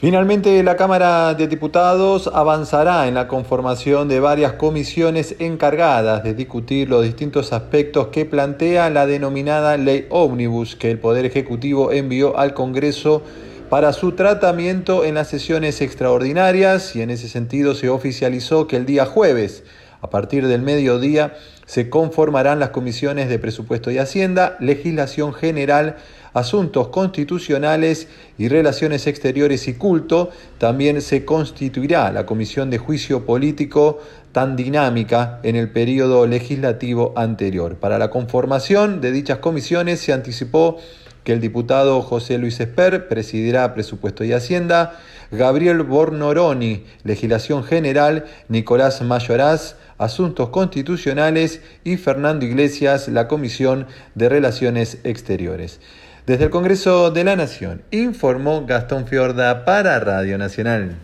Finalmente, la Cámara de Diputados avanzará en la conformación de varias comisiones encargadas de discutir los distintos aspectos que plantea la denominada Ley Ómnibus que el Poder Ejecutivo envió al Congreso para su tratamiento en las sesiones extraordinarias, y en ese sentido se oficializó que el día jueves, a partir del mediodía, se conformarán las comisiones de Presupuesto y Hacienda, Legislación General, Asuntos Constitucionales y Relaciones Exteriores y Culto. También se constituirá la Comisión de Juicio Político, tan dinámica en el periodo legislativo anterior. Para la conformación de dichas comisiones se anticipó que el diputado José Luis Esper presidirá Presupuesto y Hacienda, Gabriel Bornoroni, Legislación General, Nicolás Mayoraz, Asuntos Constitucionales, y Fernando Iglesias, la Comisión de Relaciones Exteriores. Desde el Congreso de la Nación, informó Gastón Fiorda para Radio Nacional.